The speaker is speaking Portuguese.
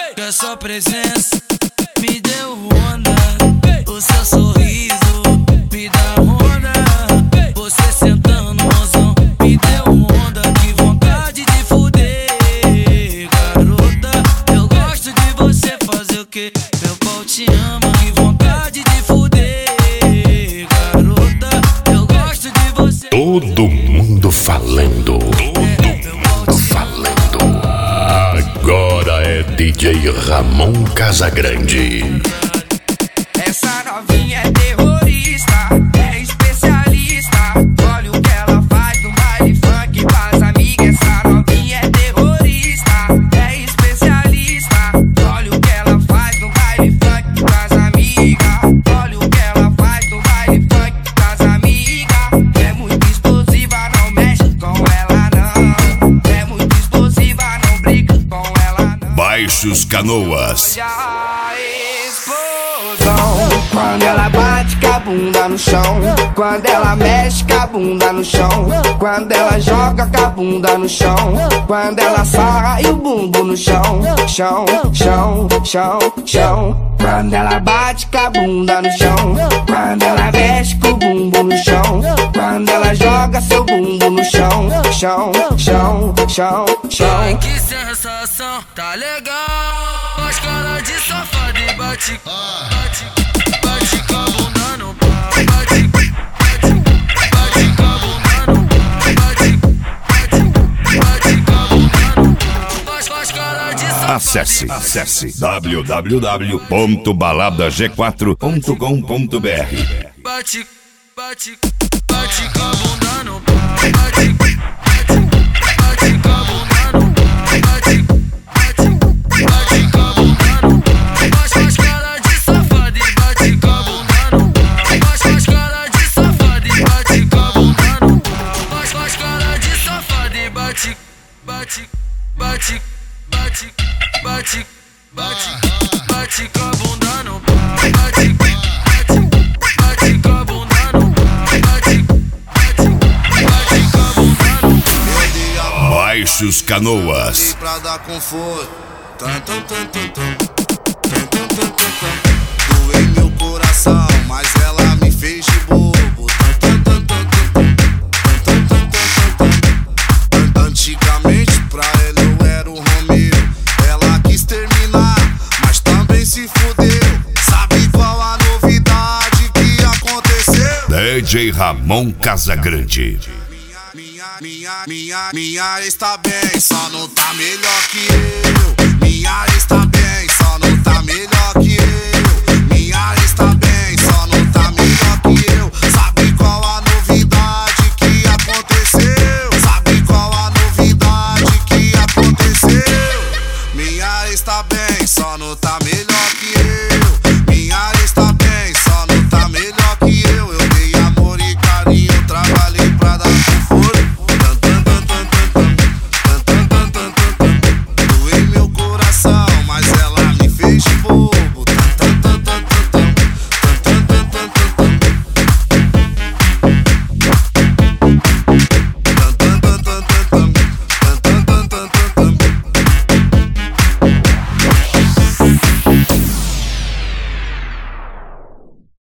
que a sua presença me deu onda. O seu sorriso me dá onda. Você sentando, mozão, me deu onda. Que vontade de fuder, garota. Eu gosto de você fazer o que? Meu pau te ama. Que vontade de fuder, garota. Eu gosto de você. Todo mundo falando. Agora é DJ Ramon Casagrande. Essa novinha é terrorista, é especialista. Olha o que ela faz no baile funk com as amigas. Essa novinha é terrorista, é especialista. Olha o que ela faz no baile funk com as amigas. Olha o que ela faz no baile funk com as amigas. É muito explosiva, não mexe com ela não. É muito explosiva, não briga com ela não. Baixos Canoas. Olha a explosão quando ela bate com a bunda no chão, quando ela mexe com a bunda no chão, quando ela joga com a bunda no chão, quando ela sarra e o bumbum no chão, chão, chão, chão, chão. Quando ela bate com a bunda no chão, quando ela mexe com o bumbum no chão, quando ela joga seu bumbum no chão, chão, chão, chão, chão. Ai, que sensação, tá legal. As caras de safado e bate, bate com a bunda no pau. Bate com a bunda no pau. Bate com a bunda no pau. As caras de safado. Acesse www.baladag4.com.br. Bate com a bunda no pau. Bate com a bunda no pau. Bate com a bunda no pau. As caras de safado e bate com a bunda no pau. As caras de safado e bate com a bunda no pau. As caras de safado e bate com a bunda no pau. Bate com a bunda no pau. Bate com a bunda no pau. Baixos Canoas. Pra dar conforto. Doei meu coração, mas ela me fez de bobo. Antigamente pra ela eu era o Romeu. Ela quis terminar, mas também se fudeu. Sabe qual a novidade que aconteceu? DJ Ramon Casagrande. Minha está bem, só não tá melhor que eu. Minha está